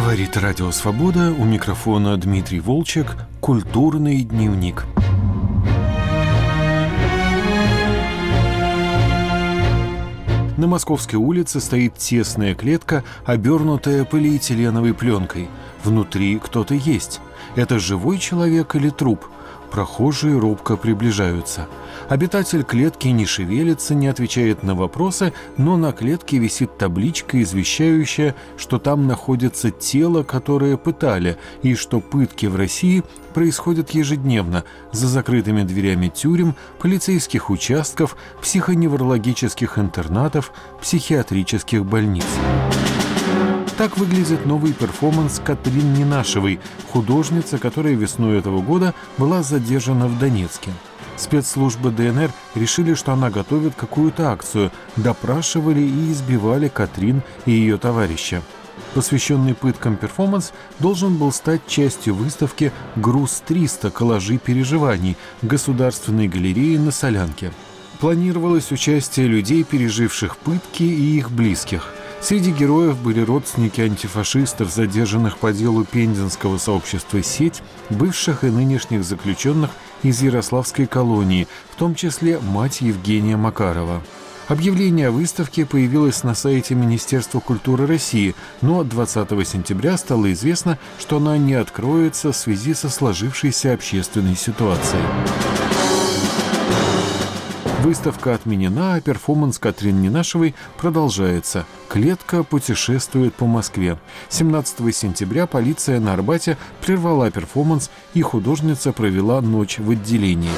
Говорит Радио Свобода, у микрофона Дмитрий Волчек, «Культурный дневник». На Московской улице стоит тесная клетка, обернутая полиэтиленовой пленкой. Внутри кто-то есть. Это живой человек или труп? Прохожие робко приближаются. Обитатель клетки не шевелится, не отвечает на вопросы, но на клетке висит табличка, извещающая, что там находится тело, которое пытали, и что пытки в России происходят ежедневно за закрытыми дверями тюрем, полицейских участков, психоневрологических интернатов, психиатрических больниц. Так выглядит новый перформанс Катрин Ненашевой, художница, которая весной этого года была задержана в Донецке. Спецслужбы ДНР решили, что она готовит какую-то акцию, допрашивали и избивали Катрин и ее товарища. Посвященный пыткам перформанс должен был стать частью выставки «Груз-300. Коллажи переживаний» Государственной галереи на Солянке. Планировалось участие людей, переживших пытки, и их близких. Среди героев были родственники антифашистов, задержанных по делу пензенского сообщества «Сеть», бывших и нынешних заключенных из Ярославской колонии, в том числе мать Евгения Макарова. Объявление о выставке появилось на сайте Министерства культуры России, но 20 сентября стало известно, что она не откроется в связи со сложившейся общественной ситуацией. Выставка отменена, а перформанс Катрин Ненашевой продолжается. Клетка путешествует по Москве. 17 сентября полиция на Арбате прервала перформанс, и художница провела ночь в отделении.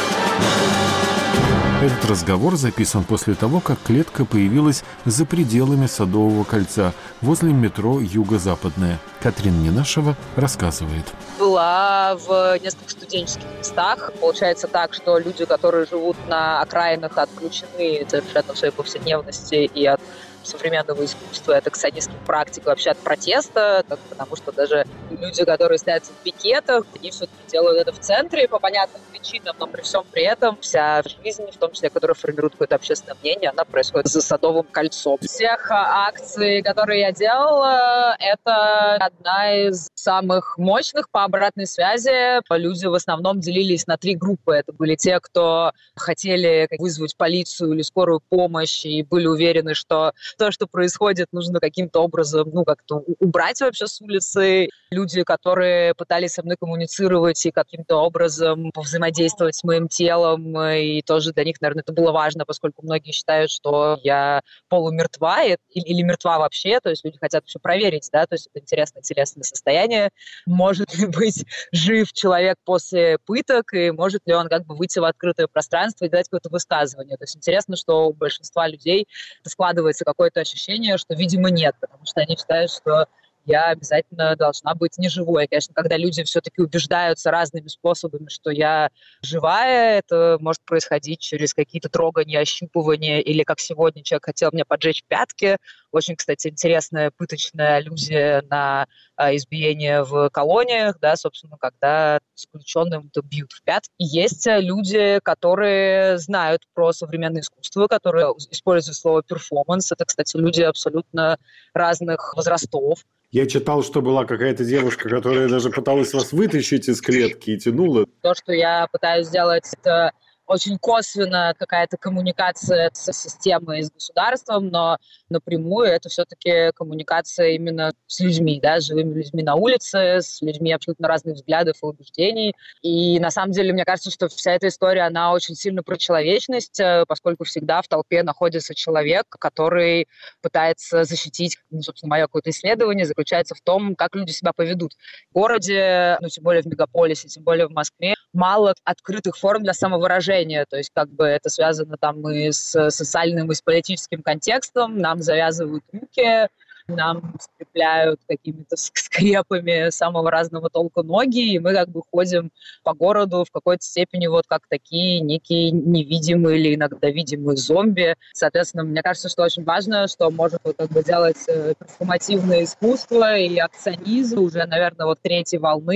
Этот разговор записан после того, как клетка появилась за пределами Садового кольца, возле метро «Юго-Западное». Катрин Ненашева рассказывает. Была в нескольких студенческих местах. Получается так, что люди, которые живут на окраинах, отключены совершенно в своей повседневности и от современного искусства, от акционистских практик, вообще от протеста, потому что даже люди, которые стоят в пикетах, они все-таки делают это в центре по понятным причинам, но при всем при этом вся жизнь, в том числе, которая формирует какое-то общественное мнение, она происходит за Садовым кольцом. Всех акций, которые я делала, это одна из самых мощных по обратной связи. Люди в основном делились на 3 группы. Это были те, кто хотели вызвать полицию или скорую помощь и были уверены, что то, что происходит, нужно каким-то образом, как-то убрать вообще с улицы. Люди, которые пытались со мной коммуницировать и каким-то образом взаимодействовать с моим телом, и тоже для них, наверное, это было важно, поскольку многие считают, что я полумертва или мертва вообще, то есть люди хотят все проверить, да, то есть это интересное телесное состояние. Может ли быть жив человек после пыток, и может ли он выйти в открытое пространство и дать какое-то высказывание. То есть интересно, что у большинства людей складывается какое-то ощущение, что, видимо, нет, потому что они считают, что я обязательно должна быть неживой. Конечно, когда люди все-таки убеждаются разными способами, что я живая, это может происходить через какие-то трогания, ощупывания, или, как сегодня, человек хотел мне поджечь пятки. Очень, кстати, интересная пыточная аллюзия на избиение в колониях, да, собственно, когда заключенным бьют в пятки. И есть люди, которые знают про современное искусство, которые используют слово «перформанс». Это, кстати, люди абсолютно разных возрастов. Я читал, что была какая-то девушка, которая даже пыталась вас вытащить из клетки и тянула. То, что я пытаюсь сделать, это очень косвенно какая-то коммуникация с системой, с государством, но напрямую это все-таки коммуникация именно с людьми, да, с живыми людьми на улице, с людьми абсолютно разных взглядов и убеждений. И на самом деле, мне кажется, что вся эта история, она очень сильно про человечность, поскольку всегда в толпе находится человек, который пытается защитить, собственно, мое какое-то исследование заключается в том, как люди себя поведут. В городе, тем более в мегаполисе, тем более в Москве, мало открытых форм для самовыражения, то есть это связано и с социальным, и с политическим контекстом, нам завязывают руки, нам скрепляют какими-то скрепами самого разного толка ноги, и мы ходим по городу в какой-то степени как такие некие невидимые или иногда видимые зомби. Соответственно, мне кажется, что очень важно, что может делать перформативное искусство и акционизм уже, наверное, 3-й волны,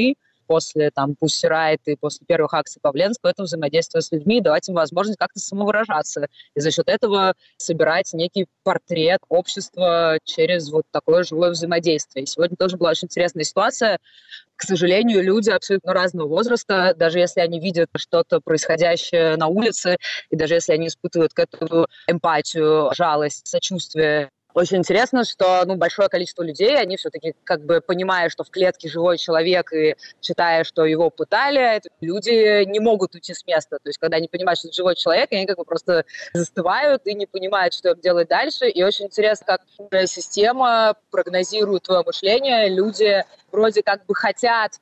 после Pussy Riot и после первых акций Павленского, это взаимодействие с людьми, давать им возможность как-то самовыражаться. И за счет этого собирать некий портрет общества через вот такое живое взаимодействие. И сегодня тоже была очень интересная ситуация. К сожалению, люди абсолютно разного возраста, даже если они видят что-то происходящее на улице, и даже если они испытывают к этому эмпатию, жалость, сочувствие. Очень интересно, что большое количество людей, они все-таки понимая, что в клетке живой человек, и считая, что его пытали, люди не могут уйти с места. То есть, когда они понимают, что это живой человек, они просто застывают и не понимают, что им делать дальше. И очень интересно, как система прогнозирует твое мышление. Люди вроде хотят,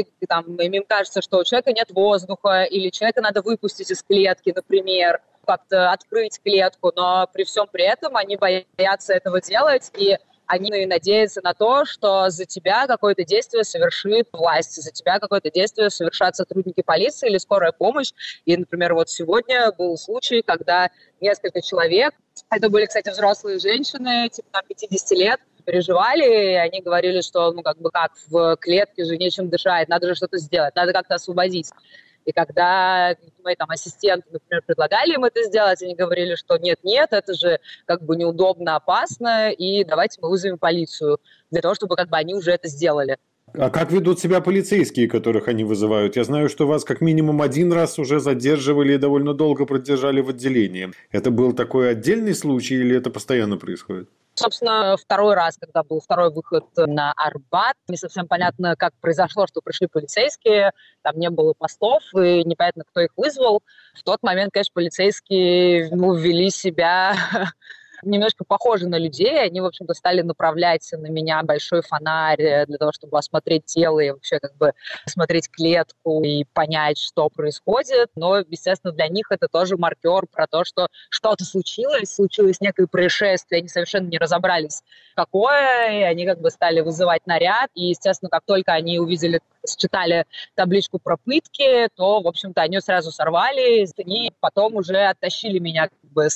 им кажется, что у человека нет воздуха, или человека надо выпустить из клетки, например, как-то открыть клетку, но при всем при этом они боятся этого делать, и они надеются на то, что за тебя какое-то действие совершит власть, за тебя какое-то действие совершат сотрудники полиции или скорая помощь. И, например, вот сегодня был случай, когда несколько человек, это были, кстати, взрослые женщины, 50 лет, переживали, и они говорили, что, как в клетке же нечем дышать, надо же что-то сделать, надо как-то освободить. И когда мои ассистенты, например, предлагали им это сделать, они говорили, что нет, это же неудобно, опасно, и давайте мы вызовем полицию для того, чтобы они уже это сделали. А как ведут себя полицейские, которых они вызывают? Я знаю, что вас как минимум один раз уже задерживали и довольно долго продержали в отделении. Это был такой отдельный случай или это постоянно происходит? Собственно, второй раз, когда был второй выход на Арбат, не совсем понятно, как произошло, что пришли полицейские, там не было постов, и непонятно, кто их вызвал. В тот момент, конечно, полицейские вели себя немножко похожи на людей. Они, в общем-то, стали направлять на меня большой фонарь для того, чтобы осмотреть тело и вообще осмотреть клетку и понять, что происходит. Но, естественно, для них это тоже маркер про то, что что-то случилось некое происшествие, они совершенно не разобрались, какое, и они стали вызывать наряд. И, естественно, как только они увидели, считали табличку про пытки, то, в общем-то, они сразу сорвали и потом уже оттащили меня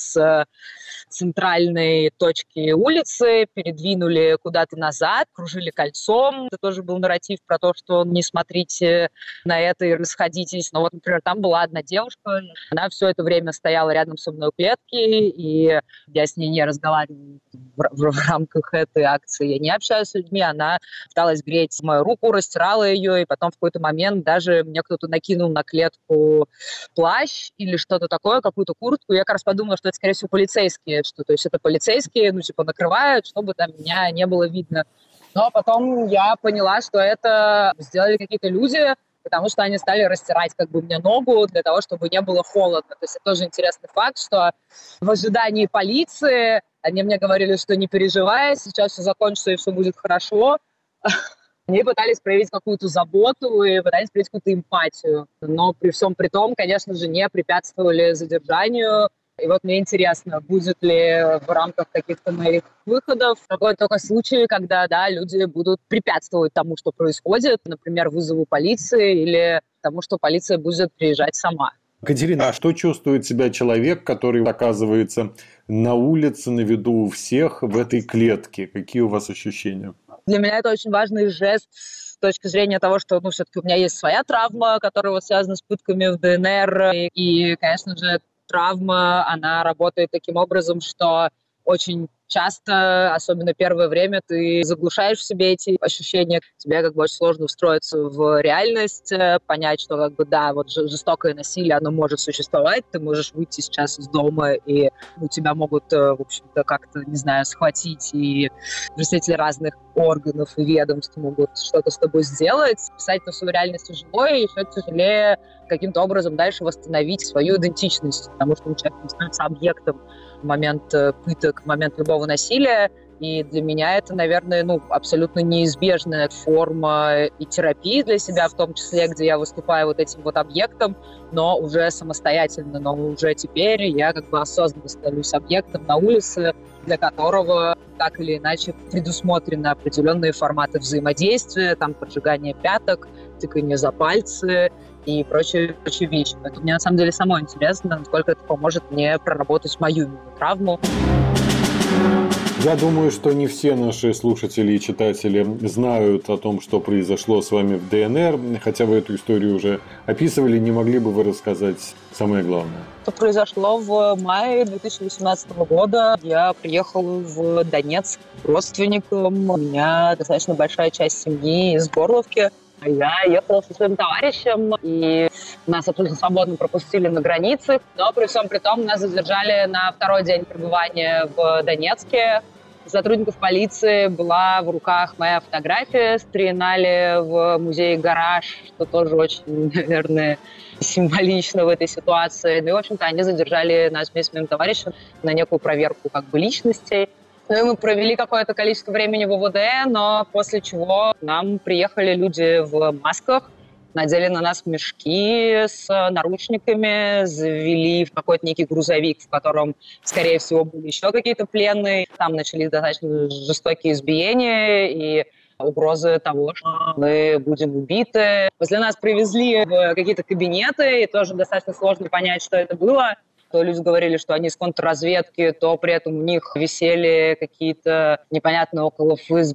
с центральной точки улицы, передвинули куда-то назад, кружили кольцом. Это тоже был нарратив про то, что не смотрите на это и расходитесь. Но вот, например, там была одна девушка, она все это время стояла рядом со мной у клетки, и я с ней не разговаривала в рамках этой акции. Я не общаюсь с людьми, она пыталась греть мою руку, растирала ее, и потом в какой-то момент даже мне кто-то накинул на клетку плащ или что-то такое, какую-то куртку. Я как раз подумала, что это, скорее всего, полицейские, то есть это полицейские, накрывают, чтобы там меня не было видно. Но потом я поняла, что это сделали какие-то люди, потому что они стали растирать мне ногу для того, чтобы не было холодно. То есть это тоже интересный факт, что в ожидании полиции они мне говорили, что не переживай, сейчас все закончится и все будет хорошо. Они пытались проявить какую-то заботу и пытались проявить какую-то эмпатию. Но при всем при том, конечно же, не препятствовали задержанию. И вот мне интересно, будет ли в рамках каких-то моих выходов какой-то только случай, когда люди будут препятствовать тому, что происходит, например, вызову полиции или тому, что полиция будет приезжать сама. Катерина, а что чувствует себя человек, который оказывается на улице, на виду у всех в этой клетке? Какие у вас ощущения? Для меня это очень важный жест с точки зрения того, что все-таки у меня есть своя травма, которая связана с пытками в ДНР. И, конечно же, травма, она работает таким образом, что очень часто, особенно первое время, ты заглушаешь в себе эти ощущения. Тебе очень сложно встроиться в реальность, понять, что жестокое насилие, оно может существовать. Ты можешь выйти сейчас из дома, и тебя могут, в общем-то, как-то, не знаю, схватить, и представители разных органов и ведомств могут что-то с тобой сделать. Писать на свою реальность тяжело, и еще тяжелее каким-то образом дальше восстановить свою идентичность, потому что человек становится объектом в момент пыток, в момент любого насилия. И для меня это, наверное, абсолютно неизбежная форма и терапии для себя, в том числе, где я выступаю этим объектом, но уже самостоятельно, но уже теперь я осознанно становлюсь объектом на улице, для которого так или иначе предусмотрены определенные форматы взаимодействия, там поджигание пяток, тыканье за пальцы и прочие вещи. Поэтому мне на самом деле самой интересно, насколько это поможет мне проработать мою травму. Я думаю, что не все наши слушатели и читатели знают о том, что произошло с вами в ДНР. Хотя вы эту историю уже описывали, не могли бы вы рассказать самое главное? Это произошло в мае 2018 года. Я приехал в Донецк к родственникам. У меня достаточно большая часть семьи из Горловки. Я ехала со своим товарищем, и нас абсолютно свободно пропустили на границе. Но при всем при том нас задержали на второй день пребывания в Донецке. У сотрудников полиции была в руках моя фотография с триеннале в музее «Гараж», что тоже очень, наверное, символично в этой ситуации. Ну и, в общем-то, они задержали нас вместе с моим товарищем на некую проверку как бы личностей. Ну и мы провели какое-то количество времени в ОВД, но после чего к нам приехали люди в масках, надели на нас мешки с наручниками, завели в какой-то некий грузовик, в котором, скорее всего, были еще какие-то пленные. Там начались достаточно жестокие избиения и угрозы того, что мы будем убиты. После нас привезли в какие-то кабинеты, и тоже достаточно сложно понять, что это было. То люди говорили, что они из контрразведки, то при этом у них висели какие-то непонятные около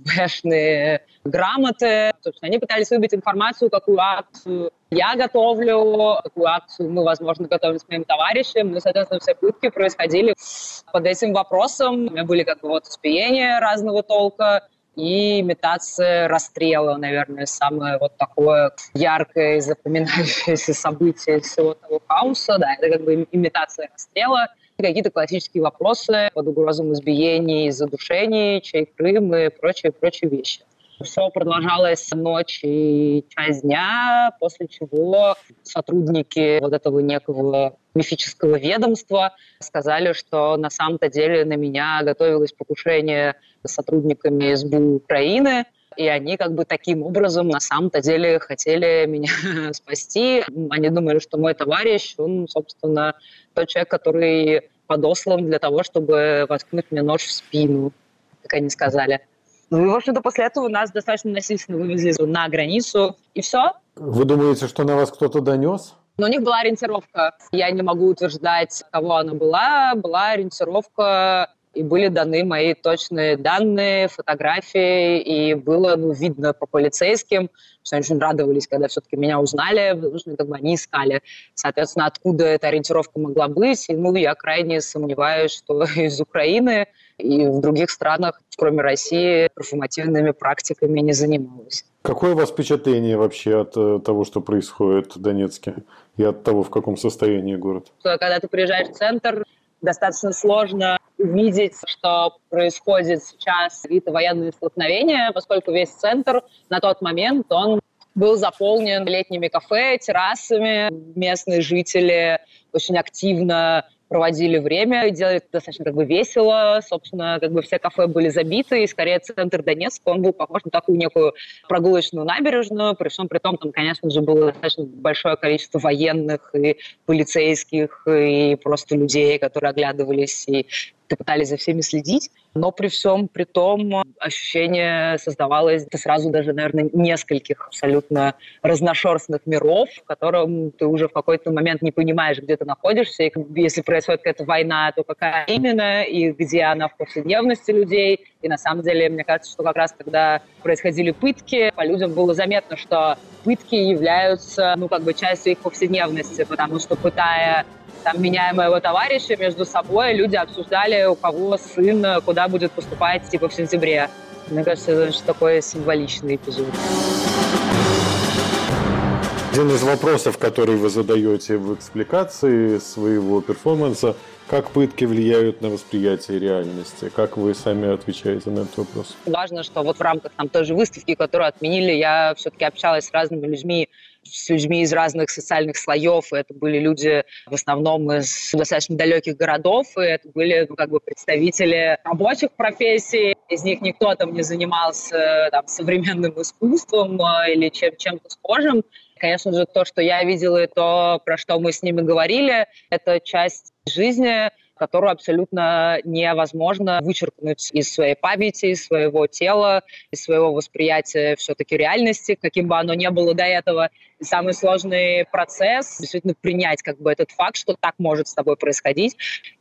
ФСБшные грамоты. Собственно, они пытались выбить информацию, какую акцию я готовлю, какую акцию мы, возможно, готовим с моим товарищем. Ну, соответственно, все пытки происходили под этим вопросом. У меня были как бы вот избиения разного толка и имитация расстрела, наверное, самое вот такое яркое и запоминающееся событие всего того хаоса. Да, это как бы имитация расстрела. Какие-то классические вопросы под угрозом избиений, задушений, чей Крым и прочие вещи. Все продолжалось ночь и часть дня, после чего сотрудники вот этого некого мифического ведомства сказали, что на самом-то деле на меня готовилось покушение сотрудниками СБУ Украины, и они как бы таким образом на самом-то деле хотели меня спасти. Они думали, что мой товарищ, он, собственно, тот человек, который подослан для того, чтобы воткнуть мне нож в спину, как они сказали. Ну и, в общем-то, после этого нас достаточно насильственно вывезли на границу, и все. Вы думаете, что на вас кто-то донес? Но у них была ориентировка. Я не могу утверждать, кого она была. Была ориентировка, и были даны мои точные данные, фотографии, и было видно по полицейским, что они очень радовались, когда все-таки меня узнали, потому что как бы они искали. Соответственно, откуда эта ориентировка могла быть? И, я крайне сомневаюсь, что из Украины и в других странах, кроме России, перформативными практиками не занималась. Какое у вас впечатление вообще от того, что происходит в Донецке, и от того, в каком состоянии город? Когда ты приезжаешь в центр, достаточно сложно увидеть, что происходит сейчас какие-то военные столкновения, поскольку весь центр на тот момент, он был заполнен летними кафе, террасами. Местные жители очень активно проводили время, делали это достаточно весело. Собственно, все кафе были забиты, и скорее центр Донецка, он был похож на такую некую прогулочную набережную. При всем при том, там, конечно же, было достаточно большое количество военных и полицейских, и просто людей, которые оглядывались и пытались за всеми следить. Но при всем при том ощущение создавалось сразу даже, наверное, нескольких абсолютно разношерстных миров, в котором ты уже в какой-то момент не понимаешь, где ты находишься, и если происходит какая-то война, то какая именно, и где она в повседневности людей. И на самом деле, мне кажется, что как раз когда происходили пытки, по людям было заметно, что пытки являются, частью их повседневности, потому что, пытая меня и моего товарища, между собой люди обсуждали, у кого сын куда будет поступать в сентябре. Мне кажется, это очень такой символичный эпизод. Один из вопросов, который вы задаете в экспликации своего перформанса, как пытки влияют на восприятие реальности? Как вы сами отвечаете на этот вопрос? Важно, что в рамках той же выставки, которую отменили, я все-таки общалась с разными людьми, из разных социальных слоев. И это были люди в основном из достаточно далеких городов, и это были представители рабочих профессий. Из них никто не занимался современным искусством или чем-то схожим. Конечно же, то, что я видела, и то, про что мы с ними говорили, это часть жизни, которую абсолютно невозможно вычеркнуть из своей памяти, из своего тела, из своего восприятия все-таки реальности, каким бы оно ни было до этого. И самый сложный процесс — действительно принять этот факт, что так может с тобой происходить.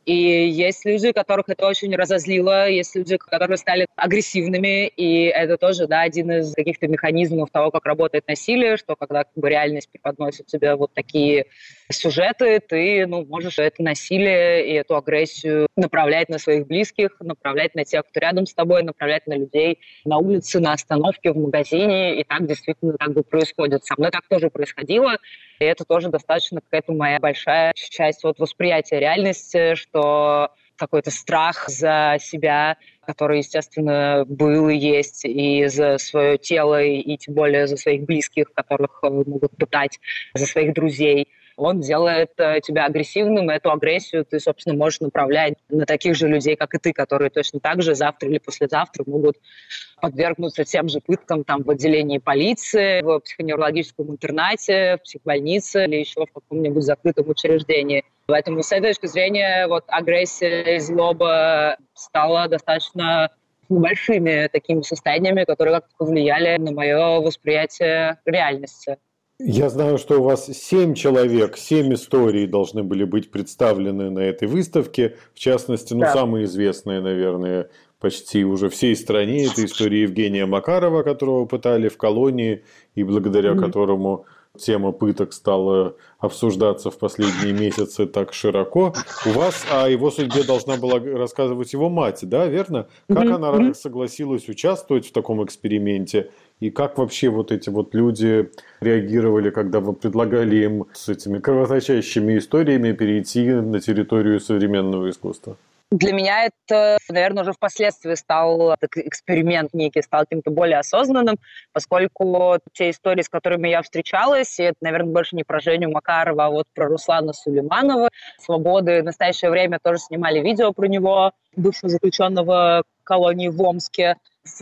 И есть люди, которых это очень разозлило, есть люди, которые стали агрессивными, и это тоже, да, один из каких-то механизмов того, как работает насилие, что когда как бы реальность преподносит тебе вот такие сюжеты, ты, можешь это насилие и эту агрессию направлять на своих близких, направлять на тех, кто рядом с тобой, направлять на людей на улице, на остановке, в магазине, и так действительно как бы происходит. Со мной так тоже происходило, и это тоже достаточно какая-то моя большая часть восприятия реальности, что какой-то страх за себя, который, естественно, был и есть, и за свое тело, и тем более за своих близких, которых могут пытать, за своих друзей. Он делает тебя агрессивным, и эту агрессию ты, собственно, можешь направлять на таких же людей, как и ты, которые точно так же завтра или послезавтра могут подвергнуться тем же пыткам там, в отделении полиции, в психоневрологическом интернате, в психбольнице или еще в каком-нибудь закрытом учреждении. Поэтому с этой точки зрения агрессия и злоба стала достаточно большими такими состояниями, которые как-то повлияли на мое восприятие реальности. Я знаю, что у вас 7 человек, 7 историй должны были быть представлены на этой выставке. В частности, самые известные, наверное, почти уже всей стране. Это история Евгения Макарова, которого пытали в колонии, и благодаря которому тема пыток стала обсуждаться в последние месяцы так широко. У вас о его судьбе должна была рассказывать его мать, да, верно? Как она согласилась участвовать в таком эксперименте? И как вообще эти люди реагировали, когда вы предлагали им с этими кровоточащими историями перейти на территорию современного искусства? Для меня это, наверное, уже впоследствии стал эксперимент некий, стал каким-то более осознанным, поскольку те истории, с которыми я встречалась, и это, наверное, больше не про Женю Макарова, а вот про Руслана Сулейманова. «Свободы» в настоящее время тоже снимали видео про него, бывшего заключенного колонии в Омске.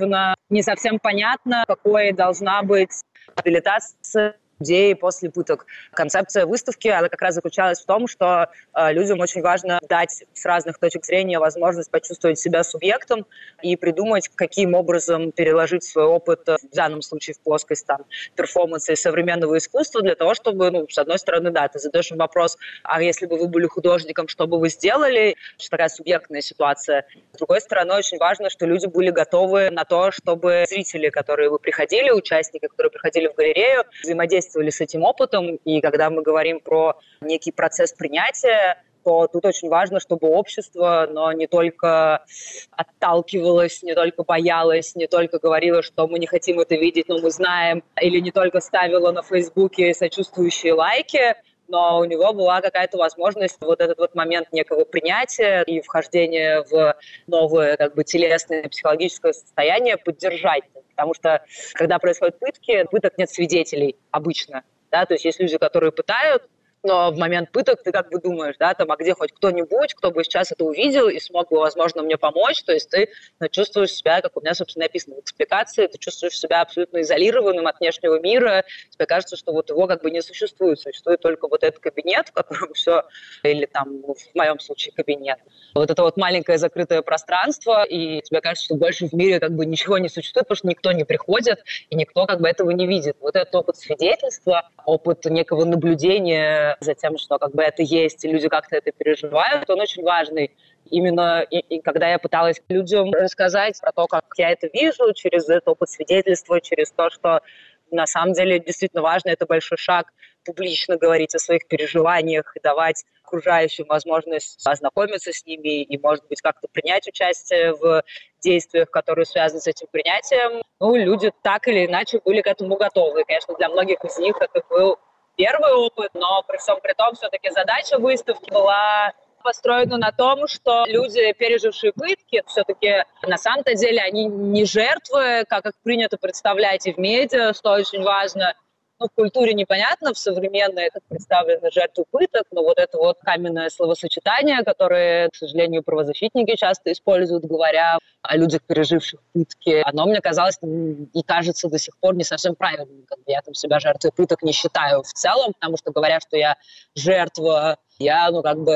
Не совсем понятно, какой должна быть реабилитация людей после пыток. Концепция выставки, она как раз заключалась в том, что людям очень важно дать с разных точек зрения возможность почувствовать себя субъектом и придумать, каким образом переложить свой опыт, в данном случае в плоскость перформанса и современного искусства, для того, чтобы, с одной стороны, да, ты задаешь им вопрос, а если бы вы были художником, что бы вы сделали? Что такая субъектная ситуация. С другой стороны, очень важно, что люди были готовы на то, чтобы зрители, которые бы приходили, участники, которые приходили в галерею, взаимодействовали с этим опытом, и когда мы говорим про некий процесс принятия, то тут очень важно, чтобы общество, но не только отталкивалось, не только боялось, не только говорило, что мы не хотим это видеть, но мы знаем, или не только ставило на Фейсбуке сочувствующие лайки, но у него была какая-то возможность этот момент некого принятия и вхождения в новое телесное психологическое состояние поддержать. Потому что, когда происходят пытки, пыток нет свидетелей обычно. Да? То есть есть люди, которые пытают, но в момент пыток ты думаешь, а где хоть кто-нибудь, кто бы сейчас это увидел и смог бы, возможно, мне помочь. То есть ты чувствуешь себя, как у меня, собственно, написано в экспликации, ты чувствуешь себя абсолютно изолированным от внешнего мира. Тебе кажется, что его не существует. Существует только этот кабинет, в котором все, или в моем случае кабинет. Это маленькое закрытое пространство, и тебе кажется, что больше в мире ничего не существует, потому что никто не приходит, и никто этого не видит. Этот опыт свидетельства, опыт некого наблюдения за тем, что это есть, и люди как-то это переживают, он очень важный. Именно и когда я пыталась людям рассказать про то, как я это вижу, через этот опыт свидетельства, через то, что на самом деле действительно важно, это большой шаг, публично говорить о своих переживаниях и давать окружающим возможность ознакомиться с ними и, может быть, как-то принять участие в действиях, которые связаны с этим принятием. Люди так или иначе были к этому готовы. И, конечно, для многих из них это был первый опыт, но при всем при том, все-таки задача выставки была построена на том, что люди, пережившие пытки, все-таки на самом-то деле они не жертвы, как их принято представлять и в медиа, что очень важно. В культуре непонятно, в современной как представлены жертвы пыток, но это каменное словосочетание, которое, к сожалению, правозащитники часто используют, говоря о людях, переживших пытки, оно мне казалось и кажется до сих пор не совсем правильным. Я себя жертвой пыток не считаю в целом, потому что говоря, что я жертва, я,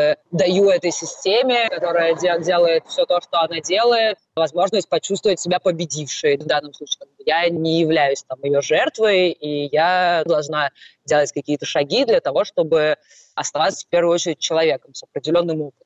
даю этой системе, которая делает все то, что она делает, возможность почувствовать себя победившей. В данном случае я не являюсь ее жертвой, и я должна делать какие-то шаги для того, чтобы оставаться в первую очередь человеком с определенным опытом.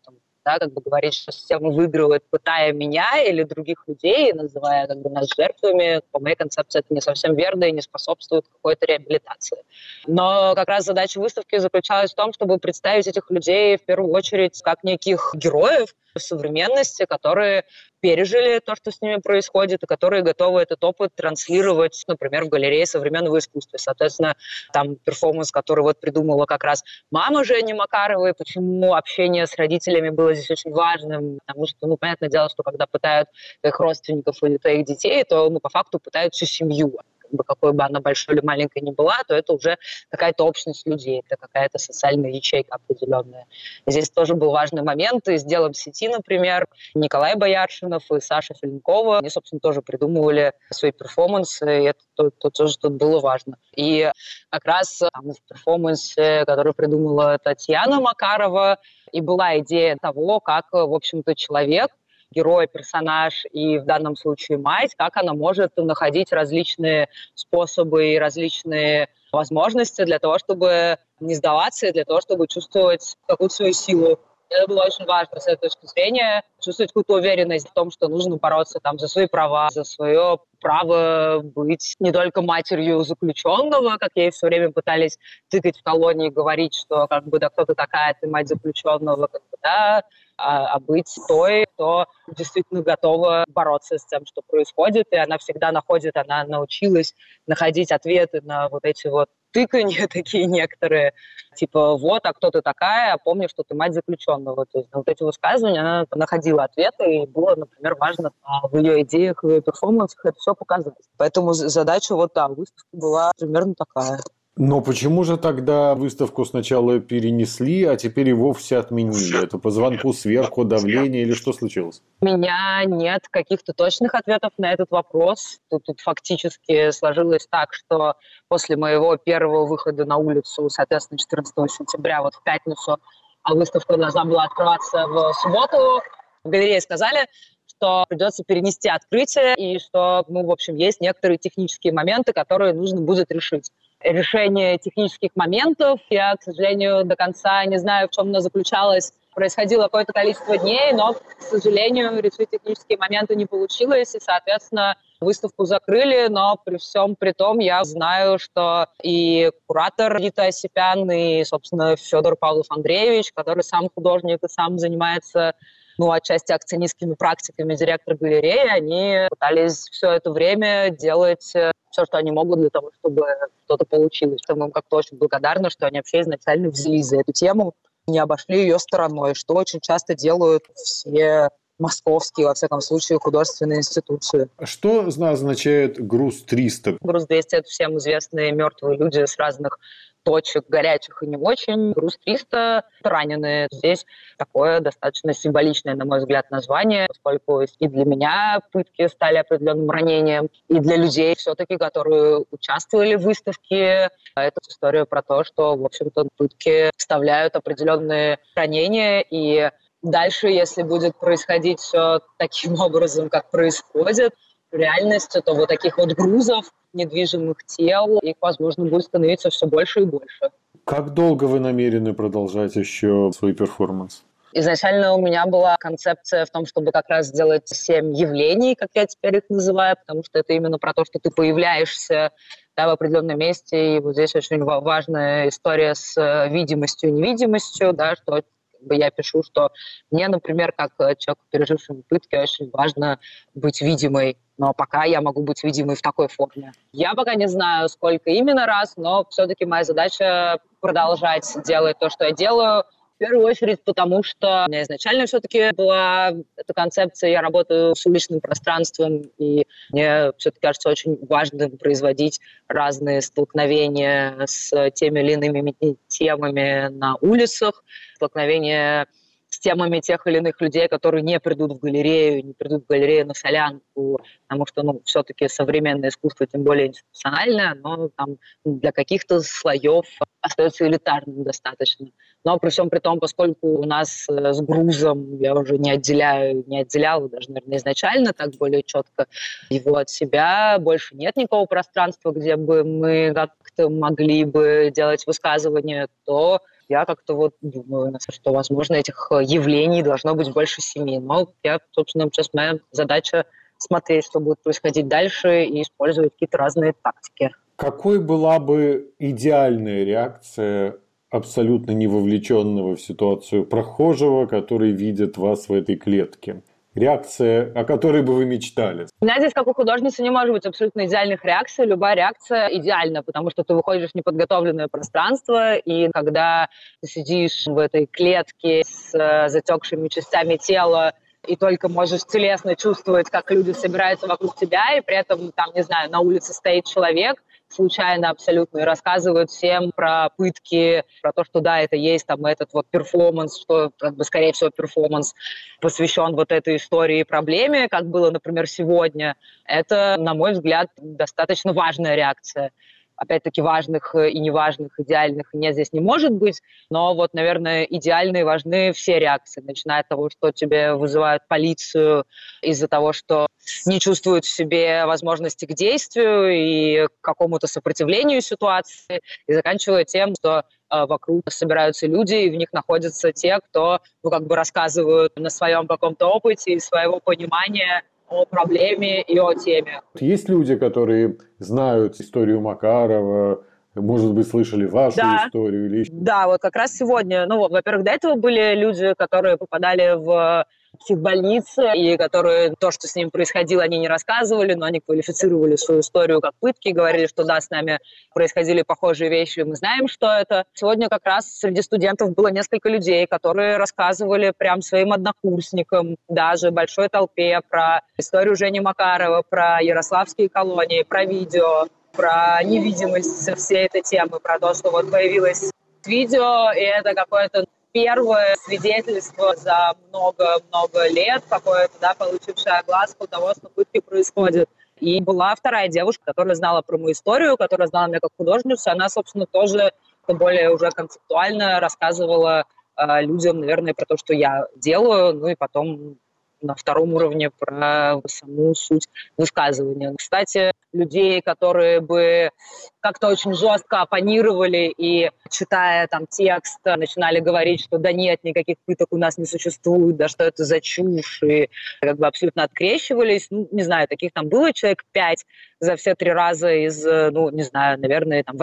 да, как бы говорить, что система выигрывает, пытая меня или других людей, называя как бы нас жертвами, по моей концепции это не совсем верно и не способствует какой-то реабилитации. Но как раз задача выставки заключалась в том, чтобы представить этих людей в первую очередь как неких героев в современности, которые пережили то, что с ними происходит, и которые готовы этот опыт транслировать, например, в галерее современного искусства. Соответственно, там перформанс, который вот придумала как раз мама Жени Макаровой, почему общение с родителями было здесь очень важным, потому что, ну, понятное дело, что когда пытают твоих родственников или твоих детей, то, ну, по факту пытают всю семью. Какой бы она большой или маленькой ни была, то это уже какая-то общность людей, это какая-то социальная ячейка определенная. И здесь тоже был важный момент. И с делом сети, например, Николай Бояршинов и Саша Филинкова, они, собственно, тоже придумывали свои перформансы, и это тоже тут было важно. И как раз там, в перформансе, который придумала Татьяна Макарова, и была идея того, как, в общем-то, человек, герой, персонаж и в данном случае мать, как она может находить различные способы и различные возможности для того, чтобы не сдаваться и для того, чтобы чувствовать какую-то свою силу. Это было очень важно с этой точки зрения, чувствовать какую-то уверенность в том, что нужно бороться там, за свои права, за свое право быть не только матерью заключенного, как ей все время пытались тыкать в колонии и говорить, что как бы да кто ты такая, ты мать заключенного, как бы, да, а быть той, кто действительно готова бороться с тем, что происходит, и она всегда она научилась находить ответы на вот эти вот тыканья такие некоторые, типа вот, а кто ты такая, а помни, что ты мать заключенного. То есть на вот эти высказывания она находила ответы, и было, например, важно в ее идеях, в ее перформансах это все показать. Поэтому задача выставки была примерно такая. Но почему же тогда выставку сначала перенесли, а теперь и вовсе отменили? Это по звонку сверху, давление или что случилось? У меня нет каких-то точных ответов на этот вопрос. Тут фактически сложилось так, что после моего первого выхода на улицу, соответственно, 14 сентября, вот в пятницу, а выставка должна была открываться в субботу, в галерее сказали, что придется перенести открытие и что, в общем, есть некоторые технические моменты, которые нужно будет решить. Решение технических моментов, я, к сожалению, до конца не знаю, в чем оно заключалось. Происходило какое-то количество дней, но, к сожалению, решить технические моменты не получилось, и, соответственно, выставку закрыли, но при всем при том я знаю, что и куратор Рита Осипян, и, собственно, Федор Павлов Андреевич, который сам художник и сам занимается отчасти акционистскими практиками, директор галереи, они пытались все это время делать все, что они могут для того, чтобы что-то получилось. Я им как-то очень благодарна, что они вообще изначально взялись за эту тему, не обошли ее стороной, что очень часто делают все московские, во всяком случае, художественные институции. Что означает груз-300? Груз-200 – это всем известные мертвые люди с разных точек, горячих и не очень. Груз-300 – раненые. Здесь такое достаточно символичное, на мой взгляд, название, поскольку и для меня пытки стали определенным ранением, и для людей все-таки, которые участвовали в выставке. Это история про то, что, в общем-то, пытки вставляют определенные ранения, и дальше, если будет происходить все таким образом, как происходит, в реальности, то вот таких вот грузов, недвижимых тел, их, возможно, будет становиться все больше и больше. Как долго вы намерены продолжать еще свой перформанс? Изначально у меня была концепция в том, чтобы как раз сделать 7 явлений, как я теперь их называю, потому что это именно про то, что ты появляешься в определенном месте, и вот здесь очень важная история с видимостью и невидимостью, что я пишу, что мне, например, как человеку, пережившему пытки, очень важно быть видимой, но пока я могу быть видимой в такой форме. Я пока не знаю, сколько именно раз, но все-таки моя задача продолжать делать то, что я делаю, в первую очередь потому, что у меня изначально все-таки была эта концепция, я работаю с уличным пространством, и мне все-таки кажется очень важным производить разные столкновения с теми или иными темами на улицах, столкновения с темами тех или иных людей, которые не придут в галерею на Солянку, потому что, все-таки современное искусство, тем более институциональное, оно там для каких-то слоев остается элитарным достаточно. Но при всем при том, поскольку у нас с грузом я уже не отделяла даже, наверное, изначально так более четко его от себя, больше нет никакого пространства, где бы мы как-то могли бы делать высказывания, то Я как-то вот думаю, что, возможно, этих явлений должно быть больше 7. Но собственно, сейчас моя задача смотреть, что будет происходить дальше, и использовать какие-то разные тактики. Какой была бы идеальная реакция абсолютно не вовлеченного в ситуацию прохожего, который видит вас в этой клетке? Реакция, о которой бы вы мечтали? У меня здесь, как у художницы, не может быть абсолютно идеальных реакций. Любая реакция идеальна, потому что ты выходишь в неподготовленное пространство, и когда ты сидишь в этой клетке с затекшими частями тела, и только можешь телесно чувствовать, как люди собираются вокруг тебя, и при этом, там, не знаю, на улице стоит человек, случайно абсолютно, и рассказывают всем про пытки, про то, что да, это есть там этот вот перформанс, что, как бы, скорее всего, перформанс посвящен вот этой истории и проблеме, как было, например, сегодня. Это, на мой взгляд, достаточно важная реакция. Опять-таки, важных и неважных, идеальных нет здесь не может быть, но вот, наверное, идеальные важны все реакции, начиная от того, что тебе вызывают полицию из-за того, что не чувствуют в себе возможности к действию и к какому-то сопротивлению ситуации, и заканчивая тем, что вокруг собираются люди, и в них находятся те, кто, как бы рассказывают на своем каком-то опыте и своего понимания о проблеме и о теме. Есть люди, которые знают историю Макарова, может быть, слышали вашу историю? Или... Да, вот как раз сегодня. Во-первых, до этого были люди, которые попадали в психбольницы, и которые то, что с ним происходило, они не рассказывали, но они квалифицировали свою историю как пытки, говорили, что да, с нами происходили похожие вещи, и мы знаем, что это. Сегодня как раз среди студентов было несколько людей, которые рассказывали прям своим однокурсникам, даже большой толпе, про историю Жени Макарова, про ярославские колонии, про видео, про невидимость всей этой темы, про то, что вот появилось видео, и это какое-то первое свидетельство за много-много лет, какое-то, да, получившее огласку того, что пытки происходят. И была вторая девушка, которая знала про мою историю, которая знала меня как художницу. Она, собственно, тоже более уже концептуально рассказывала людям, наверное, про то, что я делаю, ну и потом на втором уровне про саму суть высказывания. Кстати, людей, которые бы как-то очень жестко оппонировали и, читая там текст, начинали говорить, что да нет, никаких пыток у нас не существует, да что это за чушь, и как бы абсолютно открещивались. Ну, не знаю, таких там было человек 5 за все 3 раза из, не знаю, наверное, там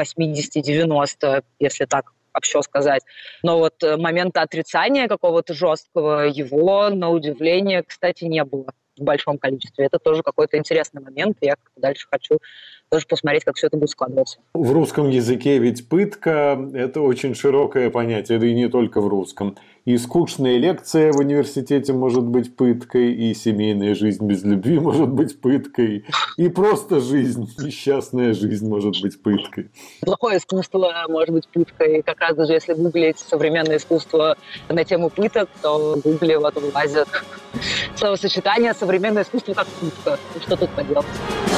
80-90, если так вообще сказать. Но вот момента отрицания какого-то жесткого его, на удивление, кстати, не было в большом количестве. Это тоже какой-то интересный момент, и я дальше хочу тоже посмотреть, как все это будет складываться. В русском языке ведь пытка – это очень широкое понятие, да и не только в русском. И скучная лекция в университете может быть пыткой, и семейная жизнь без любви может быть пыткой, и просто жизнь, несчастная жизнь может быть пыткой. Плохое искусство может быть пыткой. Как раз даже если гуглить современное искусство на тему пыток, то в гугле вот вылазит словосочетание «современное искусство как пытка». Что тут поделать?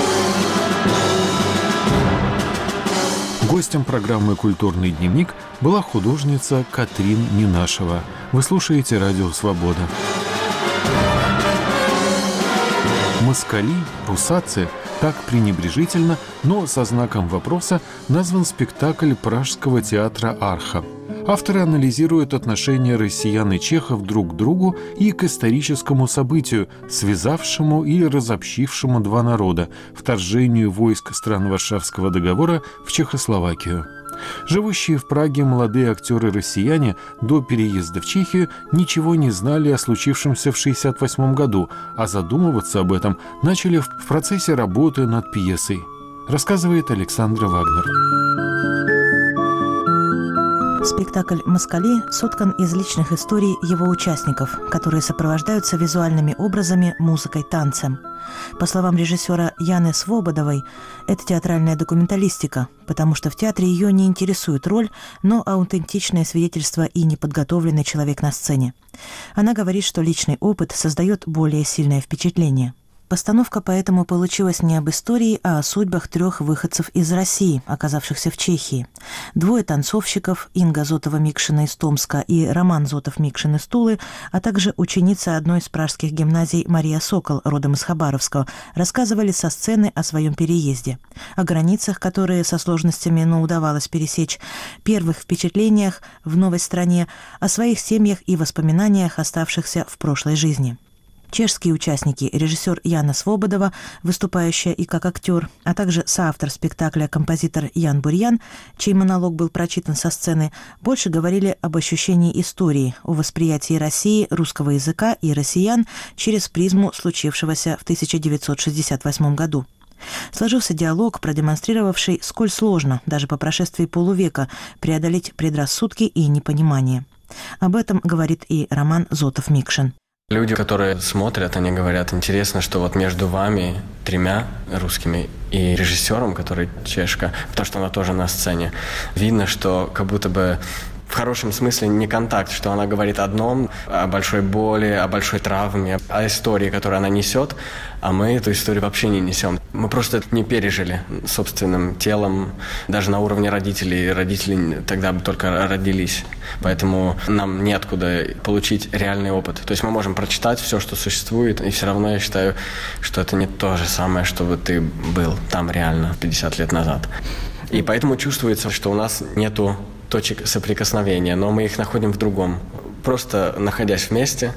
Гостем программы «Культурный дневник» была художница Катрин Ненашева. Вы слушаете «Радио Свобода». «Москали», «русацы» – так пренебрежительно, но со знаком вопроса назван спектакль Пражского театра «Арха». Авторы анализируют отношения россиян и чехов друг к другу и к историческому событию, связавшему и разобщившему два народа – вторжению войск стран Варшавского договора в Чехословакию. Живущие в Праге молодые актеры-россияне до переезда в Чехию ничего не знали о случившемся в 1968 году, а задумываться об этом начали в процессе работы над пьесой, рассказывает Александра Вагнер. Спектакль «Москали» соткан из личных историй его участников, которые сопровождаются визуальными образами, музыкой, танцем. По словам режиссера Яны Свободовой, это театральная документалистика, потому что в театре ее не интересует роль, но аутентичное свидетельство и неподготовленный человек на сцене. Она говорит, что личный опыт создает более сильное впечатление. Постановка поэтому получилась не об истории, а о судьбах 3 выходцев из России, оказавшихся в Чехии. 2 танцовщиков, Инга Зотова-Микшина из Томска и Роман Зотов-Микшин из Тулы, а также ученица одной из пражских гимназий Мария Сокол, родом из Хабаровска, рассказывали со сцены о своем переезде, о границах, которые со сложностями, но удавалось пересечь, первых впечатлениях в новой стране, о своих семьях и воспоминаниях, оставшихся в прошлой жизни. Чешские участники, режиссер Яна Свободова, выступающая и как актер, а также соавтор спектакля композитор Ян Бурьян, чей монолог был прочитан со сцены, больше говорили об ощущении истории, о восприятии России, русского языка и россиян через призму случившегося в 1968 году. Сложился диалог, продемонстрировавший, сколь сложно, даже по прошествии полувека, преодолеть предрассудки и непонимание. Об этом говорит и Роман Зотов-Микшин. Люди, которые смотрят, они говорят, интересно, что вот между вами 3 русскими и режиссером, который чешка, потому что она тоже на сцене, видно, что как будто бы в хорошем смысле не контакт, что она говорит одном, о большой боли, о большой травме, о истории, которую она несет, а мы эту историю вообще не несем. Мы просто это не пережили собственным телом, даже на уровне родителей. Родители тогда только родились, поэтому нам неоткуда получить реальный опыт. То есть мы можем прочитать все, что существует, и все равно я считаю, что это не то же самое, что бы ты был там реально 50 лет назад. И поэтому чувствуется, что у нас нету точек соприкосновения, но мы их находим в другом. Просто находясь вместе,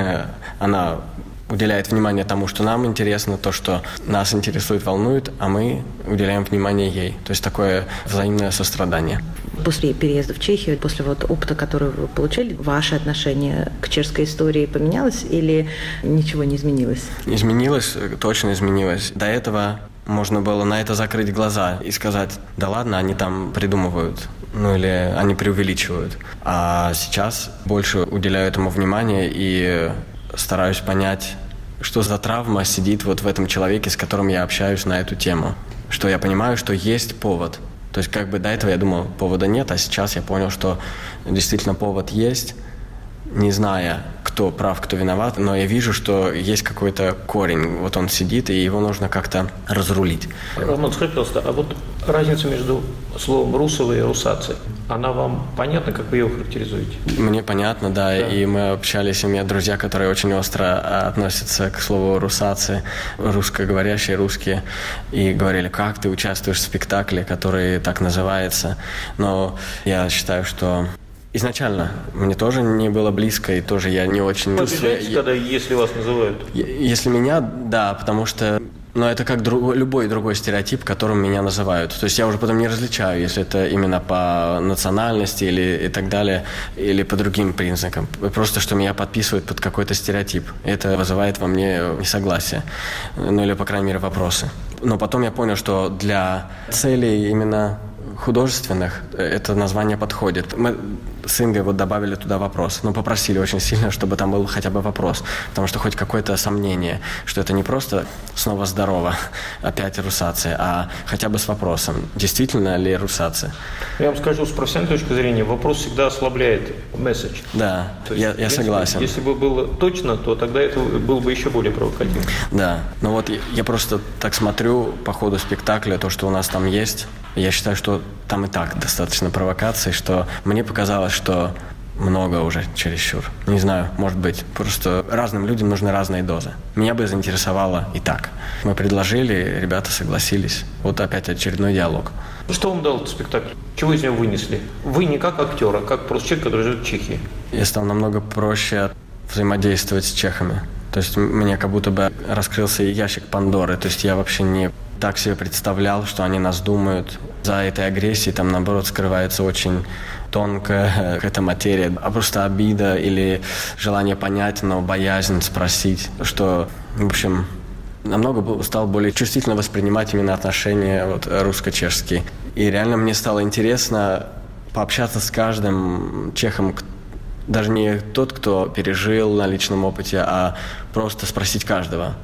она уделяет внимание тому, что нам интересно, то, что нас интересует, волнует, а мы уделяем внимание ей. То есть такое взаимное сострадание. После переезда в Чехию, после вот опыта, который вы получили, ваше отношение к чешской истории поменялось или ничего не изменилось? Изменилось, точно изменилось. До этого можно было на это закрыть глаза и сказать, да ладно, они там придумывают, или они преувеличивают. А сейчас больше уделяю этому внимание и стараюсь понять, что за травма сидит вот в этом человеке, с которым я общаюсь на эту тему. Что я понимаю, что есть повод. То есть как бы до этого я думал, повода нет, а сейчас я понял, что действительно повод есть, не зная, кто прав, кто виноват, но я вижу, что есть какой-то корень. Вот он сидит, и его нужно как-то разрулить. Роман, скажи, пожалуйста, а вот разница между словом «русово» и «русаци», она вам понятна, как вы ее характеризуете? Мне понятно, да, и мы общались, и у меня друзья, которые очень остро относятся к слову «русаци», русскоговорящие, русские, и говорили, как ты участвуешь в спектакле, который так называется. Но я считаю, что изначально мне тоже не было близко, и тоже я не очень чувствую. Когда, если вас называют? Если меня, да, потому что это как любой другой стереотип, которым меня называют. То есть я уже потом не различаю, если это именно по национальности или и так далее, или по другим признакам. Просто, что меня подписывают под какой-то стереотип. Это вызывает во мне несогласие. Или, по крайней мере, вопросы. Но потом я понял, что для целей именно художественных это название подходит. Мы с Ингой вот добавили туда вопрос. Попросили очень сильно, чтобы там был хотя бы вопрос. Потому что хоть какое-то сомнение, что это не просто снова здорово, опять русация, а хотя бы с вопросом, действительно ли русация. Я вам скажу, с профессиональной точки зрения, вопрос всегда ослабляет месседж. Да, я согласен. Если бы было точно, то тогда это было бы еще более провокативно. Да, я просто так смотрю по ходу спектакля, то, что у нас там есть. Я считаю, что там и так достаточно провокаций, что мне показалось, что много уже чересчур. Не знаю, может быть, просто разным людям нужны разные дозы. Меня бы заинтересовало и так. Мы предложили, ребята согласились. Вот опять очередной диалог. Что вам дал этот спектакль? Чего из него вынесли? Вы не как актер, а как просто человек, который живет в Чехии. Я стал намного проще взаимодействовать с чехами. То есть мне как будто бы раскрылся ящик Пандоры. То есть я вообще не так себе представлял, что они нас думают. За этой агрессией там, наоборот, скрывается очень тонкая какая-то материя, а просто обида или желание понять, но боязнь спросить, что, в общем, намного стал более чувствительно воспринимать именно отношения русско-чешские. И реально мне стало интересно пообщаться с каждым чехом, даже не тот, кто пережил на личном опыте, а просто спросить каждого. В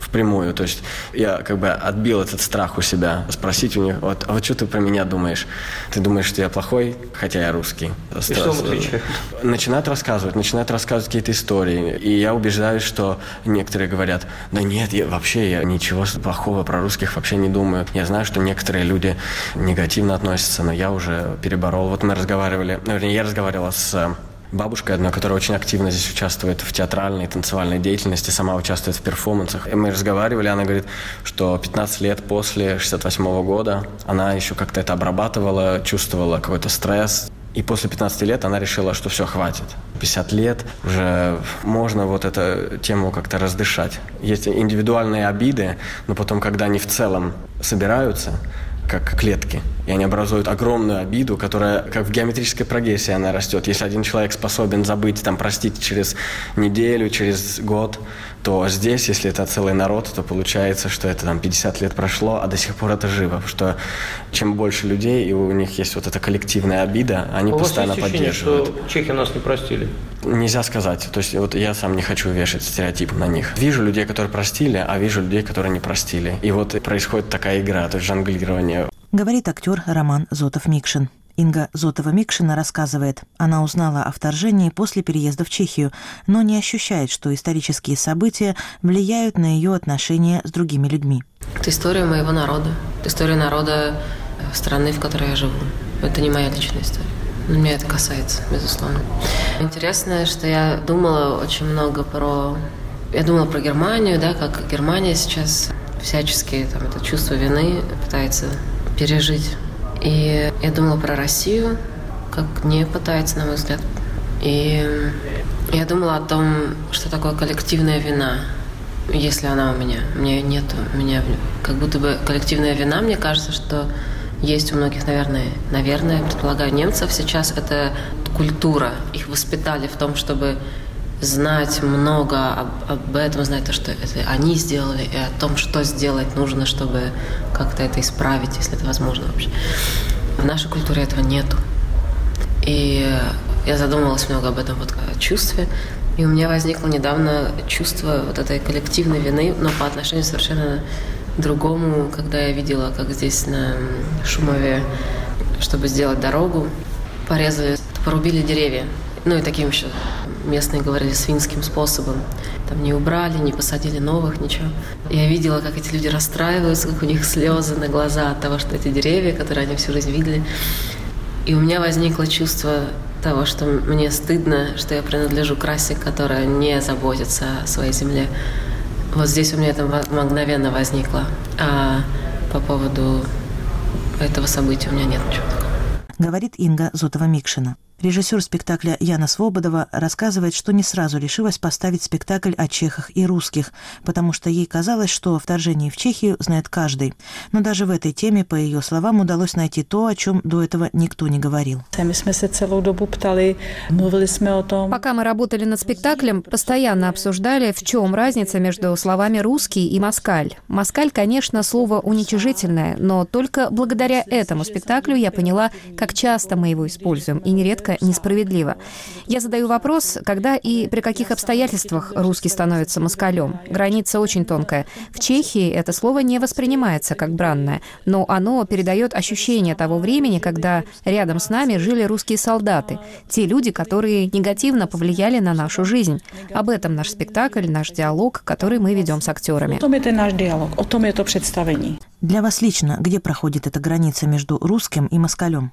впрямую. То есть я как бы отбил этот страх у себя. Спросить у них, а вот что ты про меня думаешь? Ты думаешь, что я плохой, хотя я русский? И что он отвечает? Начинают рассказывать какие-то истории. И я убеждаюсь, что некоторые говорят, да нет, я ничего плохого про русских вообще не думаю. Я знаю, что некоторые люди негативно относятся, но я уже переборол. Вот мы разговаривали, я разговаривала с бабушкой одной, которая очень активно здесь участвует в театральной и танцевальной деятельности, сама участвует в перформансах. И мы разговаривали, она говорит, что 15 лет после 68 года она еще как-то это обрабатывала, чувствовала какой-то стресс. И после 15 лет она решила, что все, хватит. 50 лет уже можно вот эту тему как-то раздышать. Есть индивидуальные обиды, но потом, когда они в целом собираются, как клетки, и они образуют огромную обиду, которая, как в геометрической прогрессии, она растет. Если один человек способен забыть, простить через неделю, через год, то здесь, если это целый народ, то получается, что это 50 лет прошло, а до сих пор это живо. Потому что чем больше людей, и у них есть вот эта коллективная обида, они постоянно поддерживают. У вас есть ощущение, что чехи нас не простили? Нельзя сказать. То есть вот я сам не хочу вешать стереотип на них. Вижу людей, которые простили, а вижу людей, которые не простили. И вот происходит такая игра, то есть жонглирование. Говорит актер Роман Зотов-Микшин. Инга Зотова-Микшина рассказывает, она узнала о вторжении после переезда в Чехию, но не ощущает, что исторические события влияют на ее отношения с другими людьми. Это история моего народа. Это история народа страны, в которой я живу. Это не моя личная история. Но меня это касается, безусловно. Интересно, что я думала очень много про Германию, да, как Германия сейчас всячески это чувство вины пытается пережить. И я думала про Россию, как не пытается, на мой взгляд. И я думала о том, что такое коллективная вина, если она у меня. У меня нету. У меня как будто бы коллективная вина, мне кажется, что есть у многих, наверное, предполагаю, немцев сейчас это культура. Их воспитали в том, чтобы знать много об этом, знать то, что это они сделали, и о том, что сделать нужно, чтобы как-то это исправить, если это возможно вообще. В нашей культуре этого нету. И я задумывалась много об этом чувстве, и у меня возникло недавно чувство вот этой коллективной вины, но по отношению совершенно другому, когда я видела, как здесь на Шумове, чтобы сделать дорогу, порубили деревья. И таким еще местные говорили свинским способом. Там не убрали, не посадили новых, ничего. Я видела, как эти люди расстраиваются, как у них слезы на глаза от того, что эти деревья, которые они всю жизнь видели. И у меня возникло чувство того, что мне стыдно, что я принадлежу к расе, которая не заботится о своей земле. Вот здесь у меня это мгновенно возникло. А по поводу этого события у меня нет ничего такого. Говорит Инга Зотова-Микшина. Режиссер спектакля Яна Свободова рассказывает, что не сразу решилась поставить спектакль о чехах и русских, потому что ей казалось, что о вторжении в Чехию знает каждый. Но даже в этой теме, по ее словам, удалось найти то, о чем до этого никто не говорил. Пока мы работали над спектаклем, постоянно обсуждали, в чем разница между словами «русский» и «москаль». «Москаль», конечно, слово уничижительное, но только благодаря этому спектаклю я поняла, как часто мы его используем, и нередко несправедливо. Я задаю вопрос, когда и при каких обстоятельствах русский становится москалем. Граница очень тонкая. В Чехии это слово не воспринимается как бранное, но оно передает ощущение того времени, когда рядом с нами жили русские солдаты, те люди, которые негативно повлияли на нашу жизнь. Об этом наш спектакль, наш диалог, который мы ведем с актерами. О том это наш диалог, о том это представление. Для вас лично, где проходит эта граница между русским и москалем?